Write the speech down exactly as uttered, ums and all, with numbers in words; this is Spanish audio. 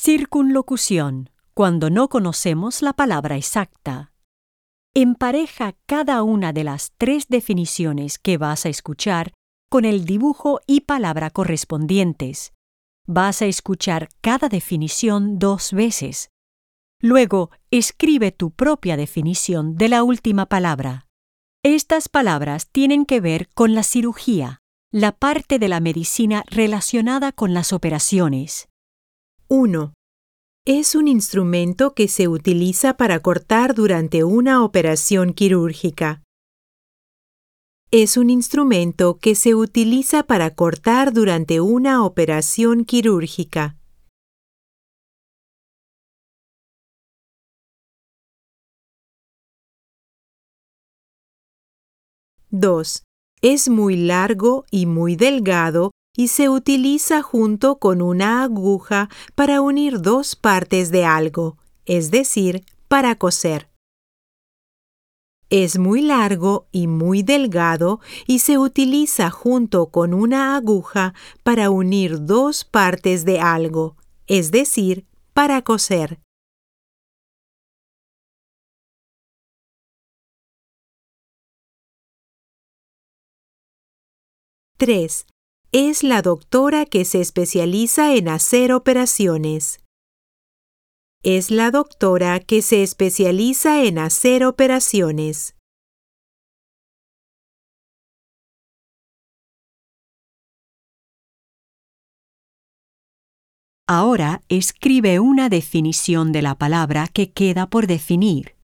Circunlocución, cuando no conocemos la palabra exacta. Empareja cada una de las tres definiciones que vas a escuchar con el dibujo y palabra correspondientes. Vas a escuchar cada definición dos veces. Luego, escribe tu propia definición de la última palabra. Estas palabras tienen que ver con la cirugía, la parte de la medicina relacionada con las operaciones. uno. Es un instrumento que se utiliza para cortar durante una operación quirúrgica. Es un instrumento que se utiliza para cortar durante una operación quirúrgica. dos. Es muy largo y muy delgado y se utiliza junto con una aguja para unir dos partes de algo, es decir, para coser. Es muy largo y muy delgado y se utiliza junto con una aguja para unir dos partes de algo, es decir, para coser. tres. Es la doctora que se especializa en hacer operaciones. Es la doctora que se especializa en hacer operaciones. Ahora escribe una definición de la palabra que queda por definir.